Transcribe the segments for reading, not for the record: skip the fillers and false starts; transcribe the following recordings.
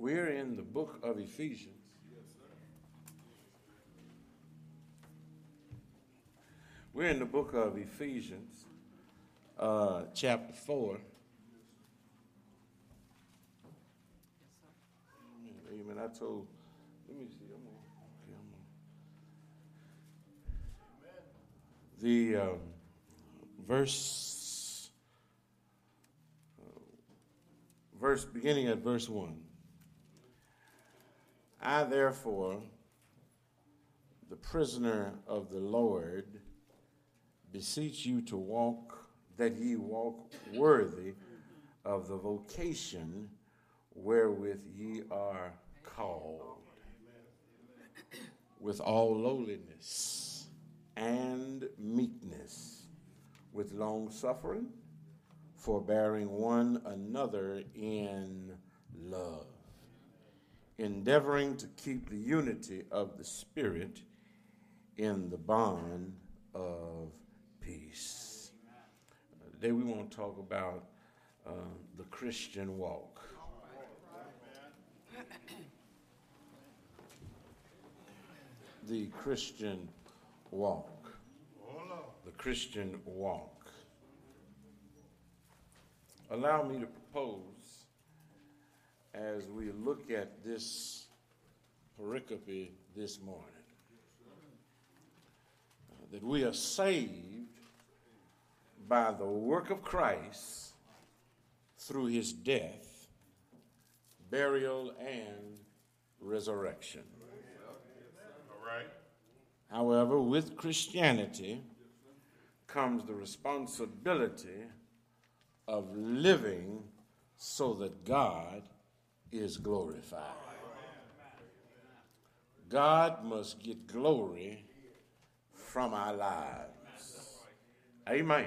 We're in the book of Ephesians. We're in the book of Ephesians, chapter 4. Amen. I told, let me see. The verse beginning at verse 1. I, therefore, the prisoner of the Lord, beseech you to walk, that ye walk worthy of the vocation wherewith ye are called, with all lowliness and meekness, with long suffering, forbearing one another in love, endeavoring to keep the unity of the Spirit in the bond of peace. Today we want to talk about the Christian walk. The Christian walk. The Christian walk. Allow me to propose, as we look at this pericope this morning, that we are saved by the work of Christ through his death, burial, and resurrection. All right. However, with Christianity comes the responsibility of living so that God is glorified. God must get glory from our lives. Amen.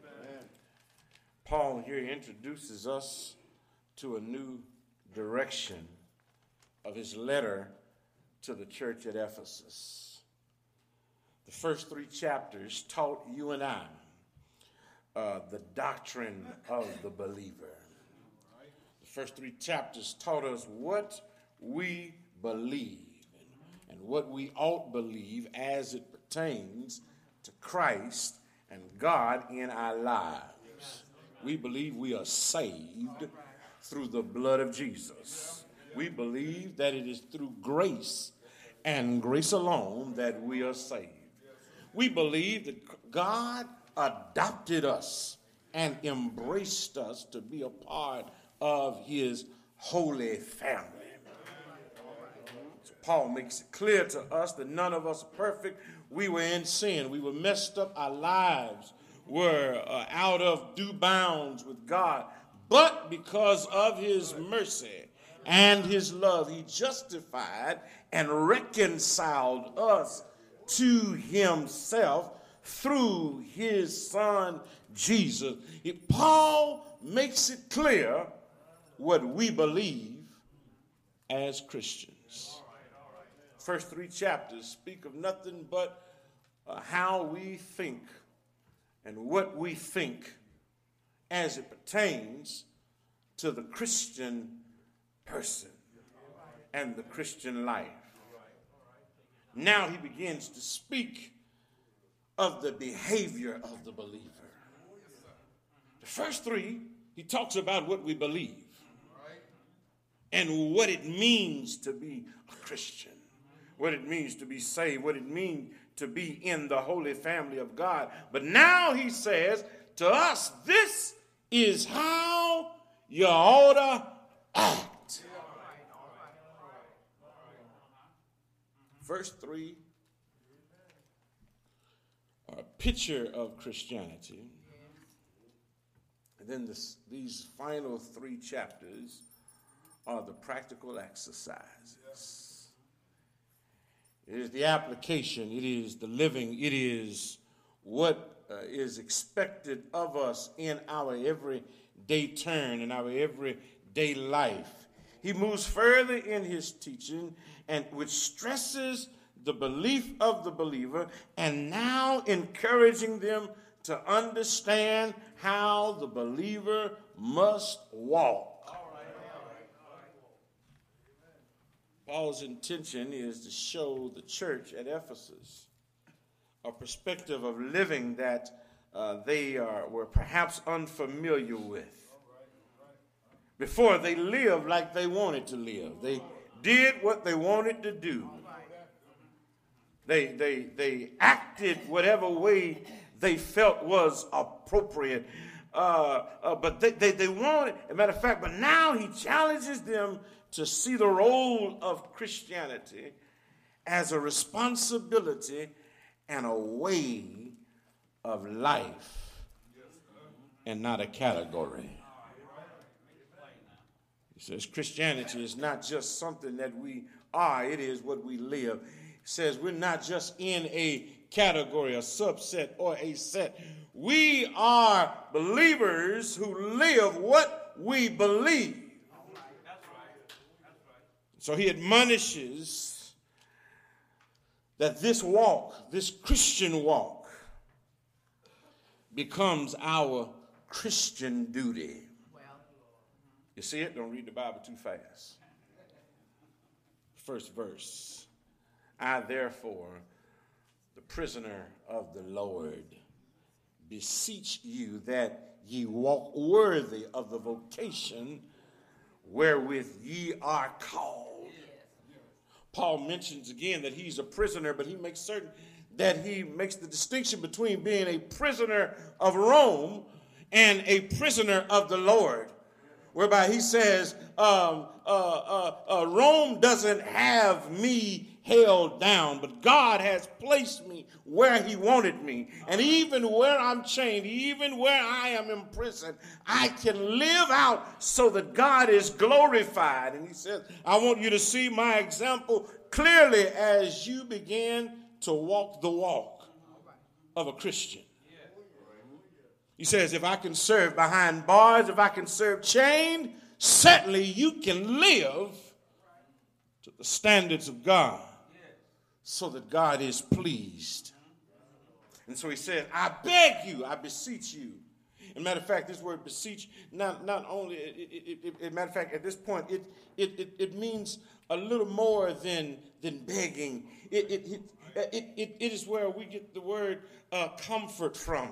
Paul here introduces us to a new direction of his letter to the church at Ephesus. The first 3 chapters taught you and I the doctrine of the believer. The first 3 chapters taught us what we believe and what we ought believe as it pertains to Christ and God in our lives. We believe we are saved through the blood of Jesus. We believe that it is through grace and grace alone that we are saved. We believe that God adopted us and embraced us to be a part of his holy family. So Paul makes it clear to us that none of us are perfect. We were in sin. We were messed up. Our lives were out of due bounds with God. But because of his mercy and his love, he justified and reconciled us to himself through his son Jesus. Paul makes it clear what we believe as Christians. First 3 chapters speak of nothing but how we think and what we think as it pertains to the Christian person and the Christian life. Now he begins to speak of the behavior of the believer. The first 3, he talks about what we believe and what it means to be a Christian, what it means to be saved, what it means to be in the holy family of God. But now he says to us, this is how you ought to act. Verse 3 are a picture of Christianity. And then these final 3 chapters are the practical exercises. It is the application. It is the living. It is what is expected of us in our everyday turn, in our everyday life. He moves further in his teaching, and which stresses the belief of the believer, and now encouraging them to understand how the believer must walk. Paul's intention is to show the church at Ephesus a perspective of living that they were perhaps unfamiliar with. Before, they lived like they wanted to live. They did what they wanted to do. They acted whatever way they felt was appropriate. But they wanted, as a matter of fact, but now he challenges them to see the role of Christianity as a responsibility and a way of life and not a category. He says Christianity is not just something that we are, it is what we live. He says we're not just in a category, a subset, or a set. We are believers who live what we believe. So he admonishes that this walk, this Christian walk, becomes our Christian duty. You see it? Don't read the Bible too fast. First verse. I, therefore, the prisoner of the Lord, beseech you that ye walk worthy of the vocation wherewith ye are called. Paul mentions again that he's a prisoner, but he makes certain that he makes the distinction between being a prisoner of Rome and a prisoner of the Lord, whereby he says, Rome doesn't have me held down, but God has placed me where he wanted me. And even where I'm chained, even where I am imprisoned, I can live out so that God is glorified. And he says, I want you to see my example clearly as you begin to walk the walk of a Christian. He says, if I can serve behind bars, if I can serve chained, certainly you can live to the standards of God so that God is pleased. And so he said, I beg you, I beseech you. As a matter of fact, this word beseech, not only, as a matter of fact, at this point, it means a little more than begging. It is where we get the word comfort from.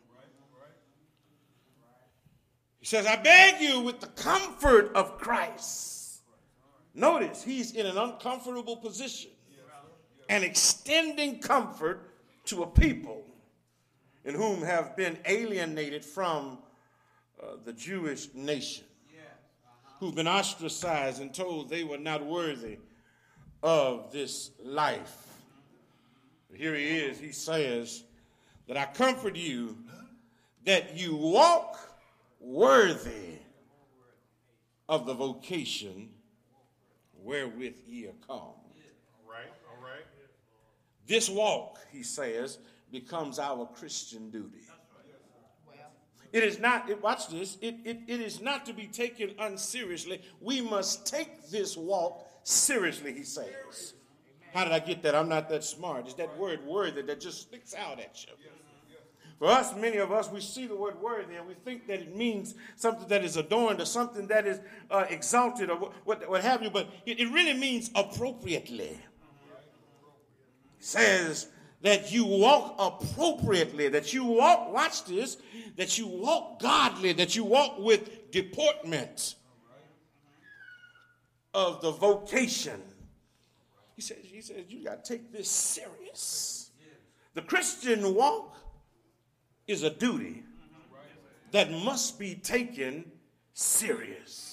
He says, I beg you with the comfort of Christ. Notice, he's in an uncomfortable position and extending comfort to a people in whom have been alienated from the Jewish nation, who've been ostracized and told they were not worthy of this life. But here he is, he says that I comfort you that you walk worthy of the vocation wherewith ye are called. All right. This walk, he says, becomes our Christian duty. It is not, watch this, it is not to be taken unseriously. We must take this walk seriously, he says. How did I get that? I'm not that smart. It's that word worthy that just sticks out at you. For us, many of us, we see the word worthy and we think that it means something that is adorned or something that is exalted or what have you, but it really means appropriately. It says that you walk appropriately, that you walk, watch this, that you walk godly, that you walk with deportment of the vocation. He says you got to take this serious. The Christian walk is a duty that must be taken serious.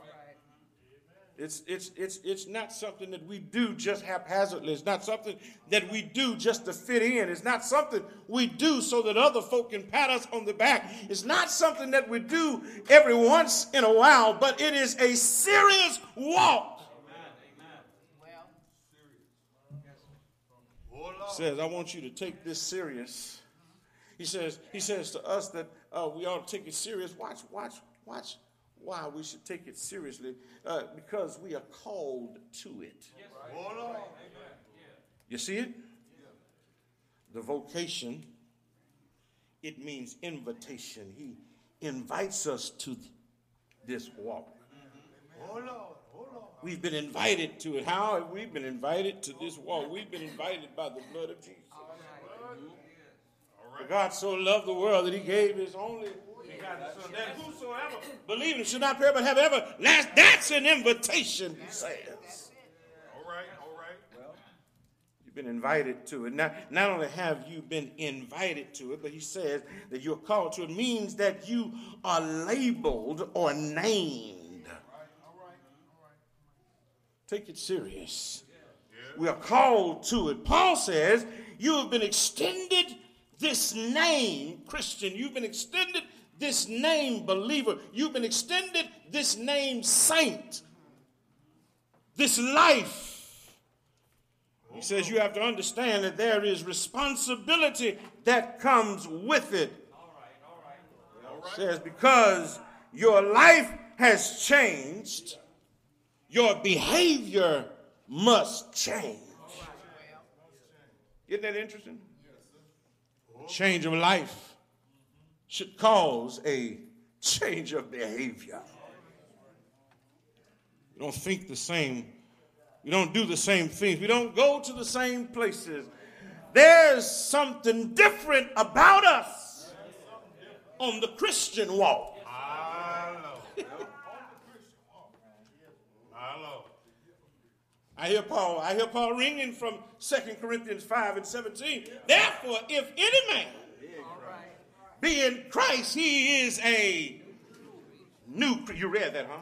It's not something that we do just haphazardly. It's not something that we do just to fit in. It's not something we do so that other folk can pat us on the back. It's not something that we do every once in a while, but it is a serious walk. He says, I want you to take this serious. He says to us that we ought to take it serious. Watch why we should take it seriously. Because we are called to it. You see it? The vocation, it means invitation. He invites us to this walk. We've been invited to it. How have we been invited to this walk? We've been invited by the blood of Jesus. For God so loved the world that he gave his only begotten Son, that whosoever believes in should not perish but have everlasting. That's an invitation, he says. All right. You've been invited to it. Not only have you been invited to it, but he says that you're called to it. It means that you are labeled or named. Take it serious. We are called to it. Paul says you have been extended this name, Christian. You've been extended this name, believer. You've been extended this name, saint. This life. He says you have to understand that there is responsibility that comes with it. He says because your life has changed, your behavior must change. Isn't that interesting? Change of life should cause a change of behavior. We don't think the same. We don't do the same things. We don't go to the same places. There's something different about us on the Christian walk. I hear Paul ringing from 2 Corinthians 5 and 17. Therefore, if any man be in Christ, he is a new creature. You read that, huh?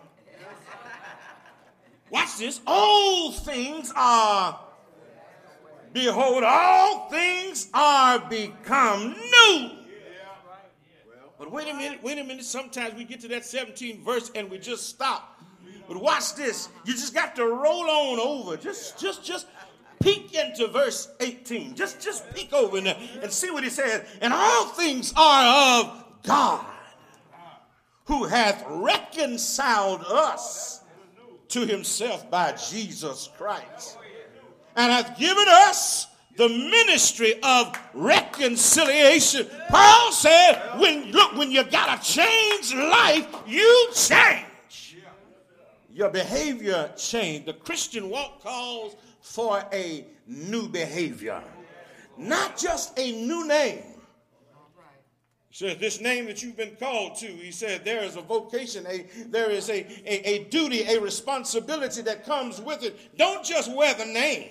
Watch this. All things are, behold, all things are become new. But wait a minute. Sometimes we get to that 17th verse and we just stop. But watch this. You just got to roll on over. Just peek into verse 18. Just peek over in there and see what he says. And all things are of God, who hath reconciled us to himself by Jesus Christ, and hath given us the ministry of reconciliation. Paul said, when you got a changed life, you change. Your behavior changed. The Christian walk calls for a new behavior, not just a new name. He says this name that you've been called to, he said there is a vocation, there is a duty, a responsibility that comes with it. Don't just wear the name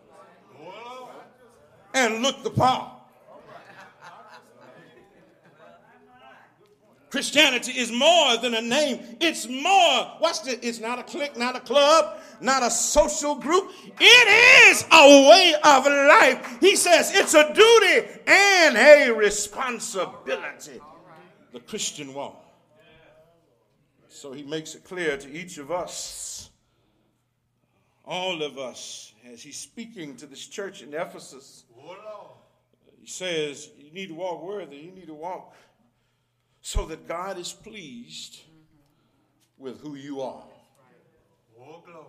and look the part. Christianity is more than a name. It's more. Watch this. It's not a clique, not a club, not a social group. It is a way of life. He says it's a duty and a responsibility. The Christian walk. So he makes it clear to each of us, all of us, as he's speaking to this church in Ephesus. He says you need to walk worthy. You need to walk so that God is pleased with who you are. Oh, glory.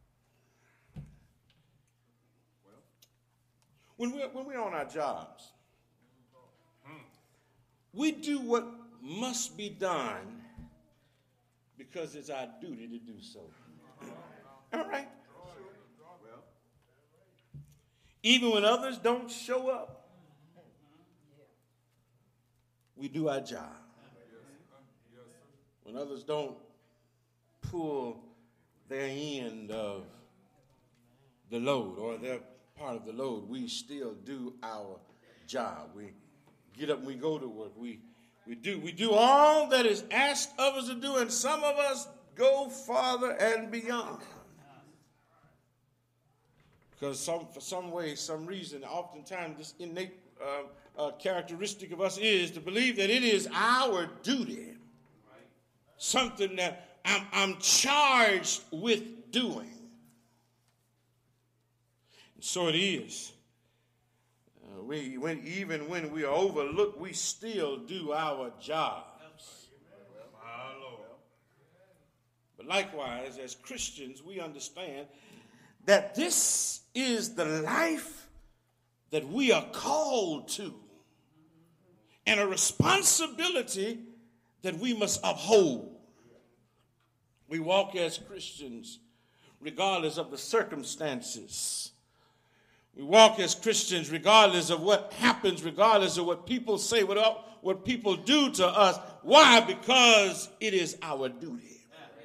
When we're on our jobs, we do what must be done because it's our duty to do so. All right? Even when others don't show up, we do our job. When others don't pull their end of the load or their part of the load, we still do our job. We get up and we go to work. We do all that is asked of us to do, and some of us go farther and beyond. Because for some way, some reason, oftentimes this innate characteristic of us is to believe that it is our duty, something that I'm charged with doing. And so it is. Even when we are overlooked, we still do our jobs. But likewise, as Christians, we understand that this is the life that we are called to, and a responsibility that we must uphold. We walk as Christians regardless of the circumstances. We walk as Christians regardless of what happens, regardless of what people say, what people do to us. Why? Because it is our duty.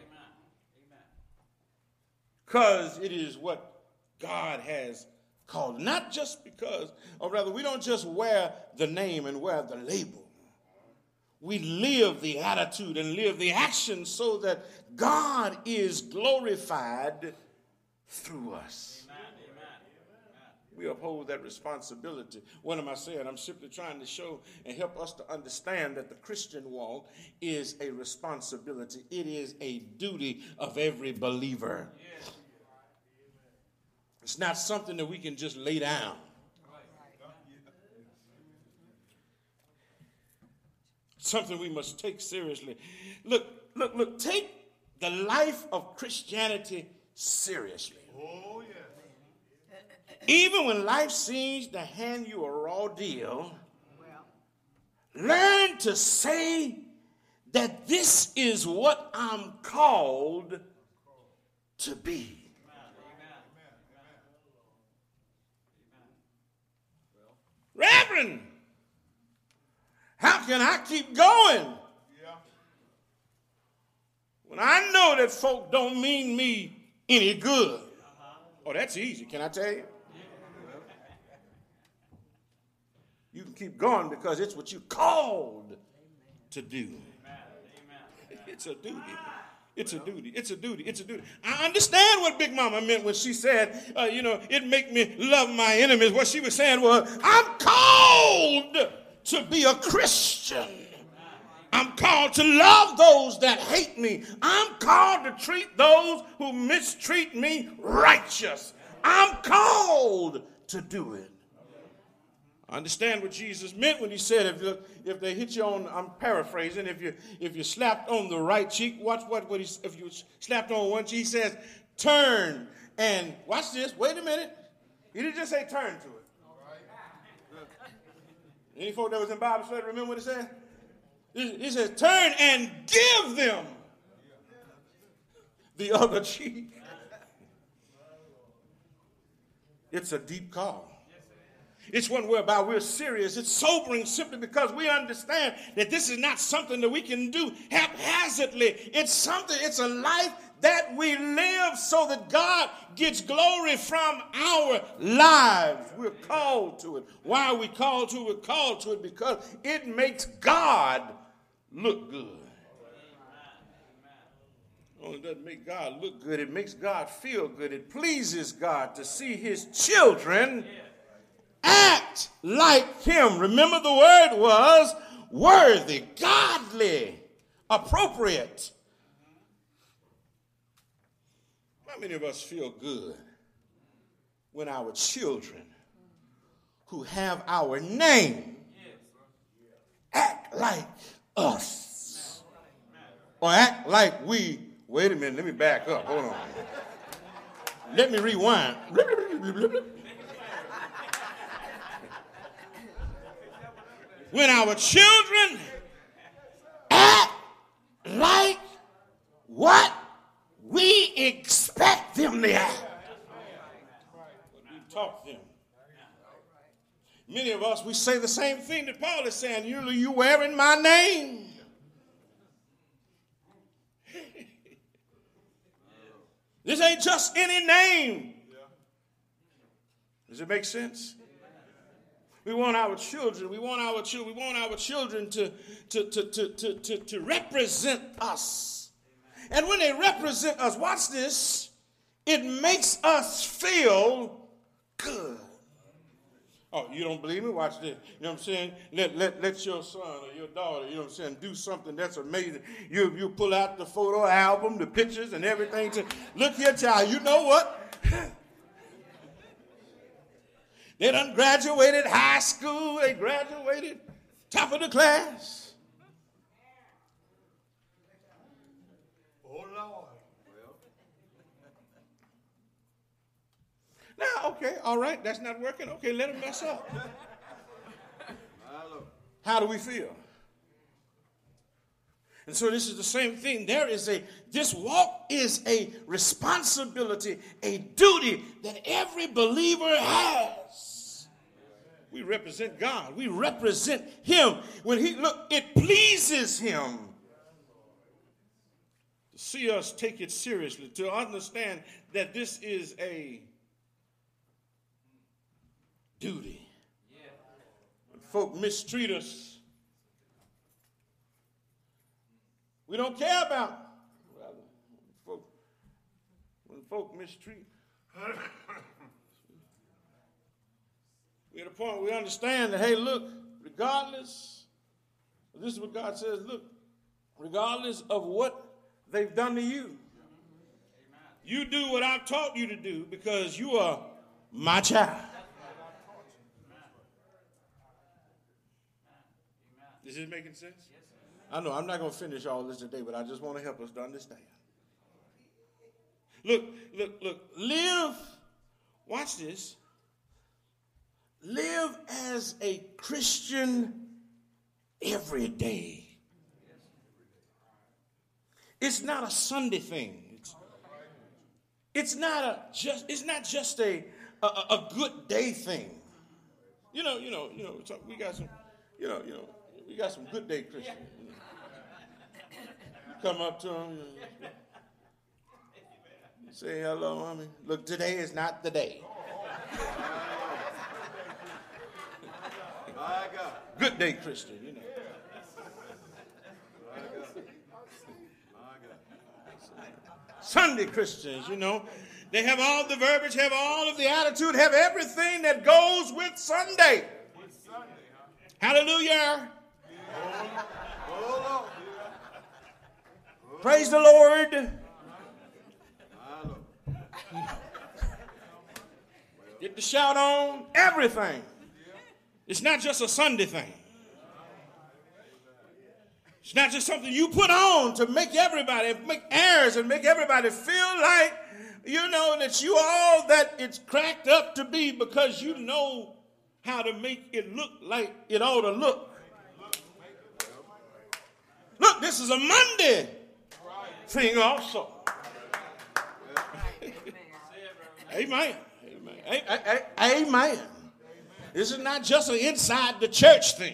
Because it is what God has called. Not just because, or rather, we don't just wear the name and wear the label. We live the attitude and live the action so that God is glorified through us. We uphold that responsibility. What am I saying? I'm simply trying to show and help us to understand that the Christian walk is a responsibility. It is a duty of every believer. It's not something that we can just lay down. Something we must take seriously. Look, take the life of Christianity seriously. Oh, yes. Even when life seems to hand you a raw deal, learn to say that this is what I'm called to be. Reverend, how can I keep going when I know that folk don't mean me any good? Oh, that's easy. Can I tell you? You can keep going because it's what you're called to do. It's a duty. It's a duty. It's a duty. It's a duty. I understand what Big Mama meant when she said, it make me love my enemies. What she was saying was, I'm called to be a Christian. I'm called to love those that hate me. I'm called to treat those who mistreat me righteous. I'm called to do it. I understand what Jesus meant when he said, if they hit you on, I'm paraphrasing, if you slapped on the right cheek, watch if you slapped on one cheek, he says, turn and, watch this, wait a minute. He didn't just say turn to it. Any folk that was in Bible study remember what it said? He says, turn and give them the other cheek. It's a deep call. It's one whereby we're serious. It's sobering simply because we understand that this is not something that we can do haphazardly. It's a life that we live so that God gets glory from our lives. We're called to it. Why are we called to it? We're called to it because it makes God look good. Well, it doesn't make God look good. It makes God feel good. It pleases God to see his children act like him. Remember, the word was worthy, godly, appropriate. How many of us feel good when our children who have our name act like us? Or act like we, wait a minute, let me back up, hold on. Let me rewind. When our children act like what we expect them to act. We taught them. Many of us, we say the same thing that Paul is saying. You wearing my name. This ain't just any name. Does it make sense? We want our children to represent us. And when they represent us, watch this, it makes us feel good. Oh, you don't believe me? Watch this. You know what I'm saying? Let your son or your daughter, you know what I'm saying, do something that's amazing. You pull out the photo album, the pictures and everything. Look here, child, you know what? They done graduated high school. They graduated top of the class. Oh, Lord. Now, okay, all right, that's not working. Okay, let them mess up. How do we feel? And so this is the same thing. This walk is a responsibility, a duty that every believer has. We represent God. We represent him. When it pleases him to see us take it seriously, to understand that this is a duty. When folk mistreat us, we don't care about when folk mistreat. We're at a point where we understand that, hey, look, regardless, this is what God says, look, regardless of what they've done to you, you do what I've taught you to do because you are my child. Is this making sense? I know I'm not going to finish all this today, but I just want to help us to understand. Look, live, watch this. Live as a Christian every day. It's not a Sunday thing. It's not just a good day thing. We got some, we got some good day Christians. You come up to them, you say hello, mommy. Look, today is not the day. Good day Christian, Sunday Christians, they have all the verbiage, have all of the attitude, have everything that goes with Sunday. Hallelujah. Praise the Lord. Get the shout on, everything. It's not just a Sunday thing. It's not just something you put on to make airs and make everybody feel like, that you all that it's cracked up to be because you know how to make it look like it ought to look. Look, this is a Monday thing also. Amen. Amen. This is not just an inside the church thing.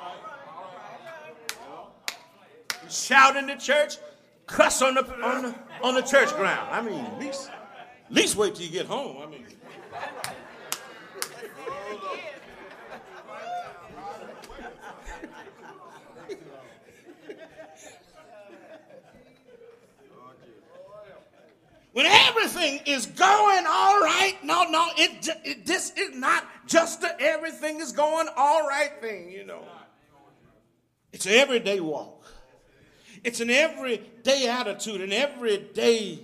You shout in the church, cuss on the church ground. I mean, at least wait till you get home. I mean. When everything is going all right, this is not just everything is going all right thing, It's an everyday walk. It's an everyday attitude, an everyday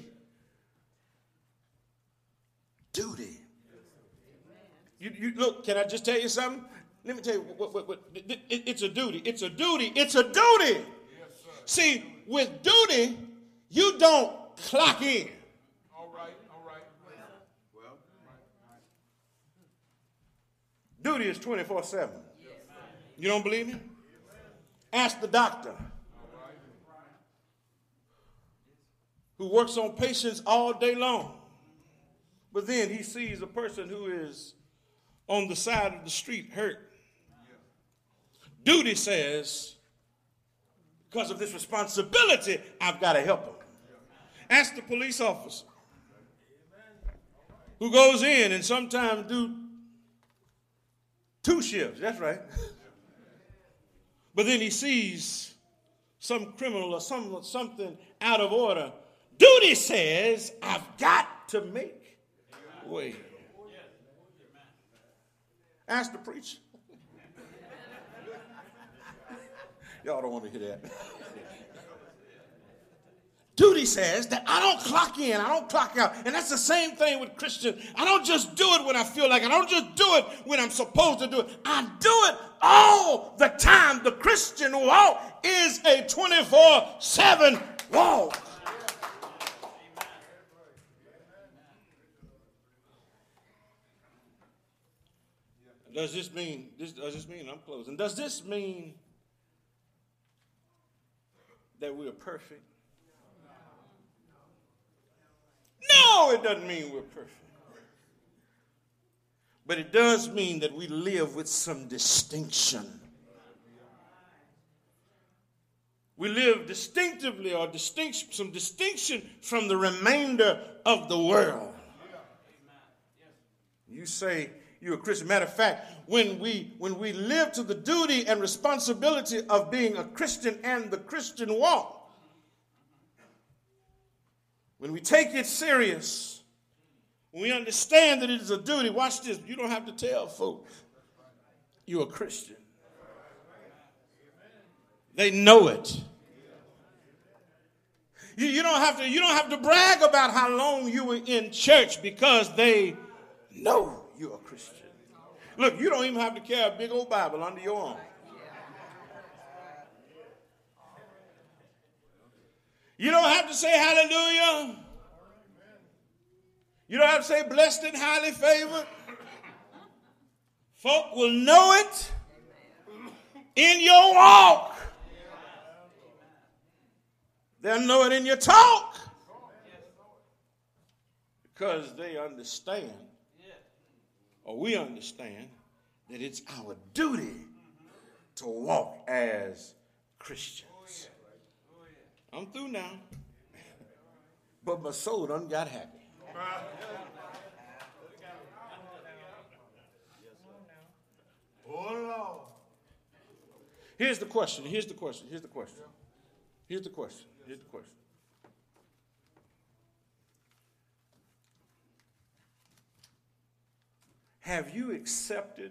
duty. You look, can I just tell you something? Let me tell you what it's a duty. It's a duty. It's a duty. See, with duty, you don't clock in. Duty is 24/7. You don't believe me? Ask the doctor who works on patients all day long. But then he sees a person who is on the side of the street hurt. Duty says, because of this responsibility, I've got to help him. Ask the police officer who goes in and sometimes do 2 shifts, that's right. But then he sees some criminal or something out of order. Duty says, I've got to make way. Ask the preacher. Y'all don't want to hear that. Duty says that I don't clock in, I don't clock out. And that's the same thing with Christians. I don't just do it when I feel like it. I don't just do it when I'm supposed to do it. I do it all the time. The Christian walk is a 24/7 walk. Does this mean I'm closing? Does this mean that we're perfect? No, it doesn't mean we're perfect. But it does mean that we live with some distinction. We live distinctively or some distinction from the remainder of the world. You say you're a Christian. Matter of fact, when we live to the duty and responsibility of being a Christian and the Christian walk, when we take it serious, when we understand that it is a duty, watch this, you don't have to tell folks you're a Christian. They know it. You don't have to brag about how long you were in church because they know you're a Christian. Look, you don't even have to carry a big old Bible under your arm. You don't have to say hallelujah. You don't have to say blessed and highly favored. Folk will know it in your walk. They'll know it in your talk. Because they understand, or we understand, that it's our duty to walk as Christians. I'm through now. But my soul done got happy. Oh, Lord. Here's the question. Have you accepted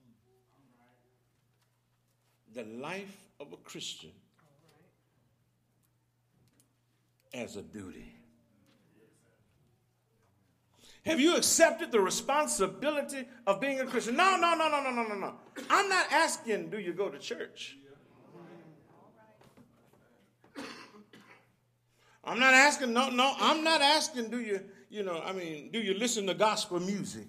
the life of a Christian as a duty? Have you accepted the responsibility of being a Christian? No. I'm not asking, do you go to church? I'm not asking, I'm not asking, do you listen to gospel music?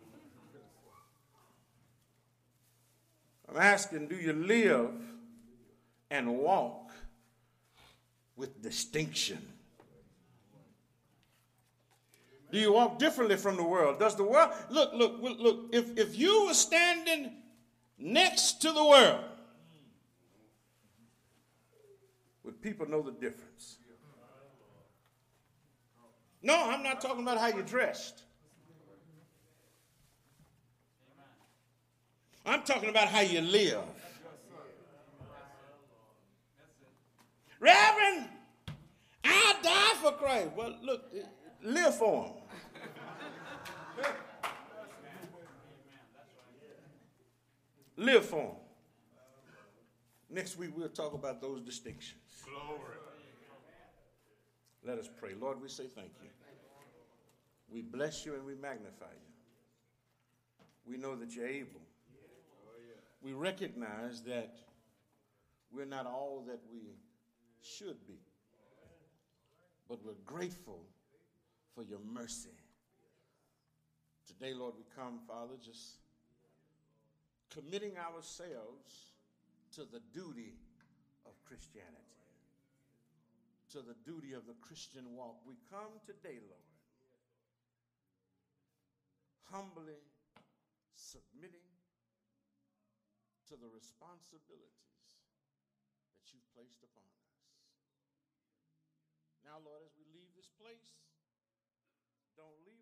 I'm asking, do you live and walk with distinction? Do you walk differently from the world? Does the world, look, if you were standing next to the world, would people know the difference? No, I'm not talking about how you're dressed. I'm talking about how you live. Reverend, I'll die for Christ. Well, look, live for him. Live for him. Next week we'll talk about those distinctions. Glory. Let us pray. Lord, we say thank you. We bless you and we magnify you. We know that you're able. We recognize that we're not all that we should be, but we're grateful for your mercy. Today, Lord, we come, Father, just committing ourselves to the duty of Christianity, to the duty of the Christian walk. We come today, Lord, humbly submitting to the responsibilities that you've placed upon us. Now, Lord, as we leave this place, don't leave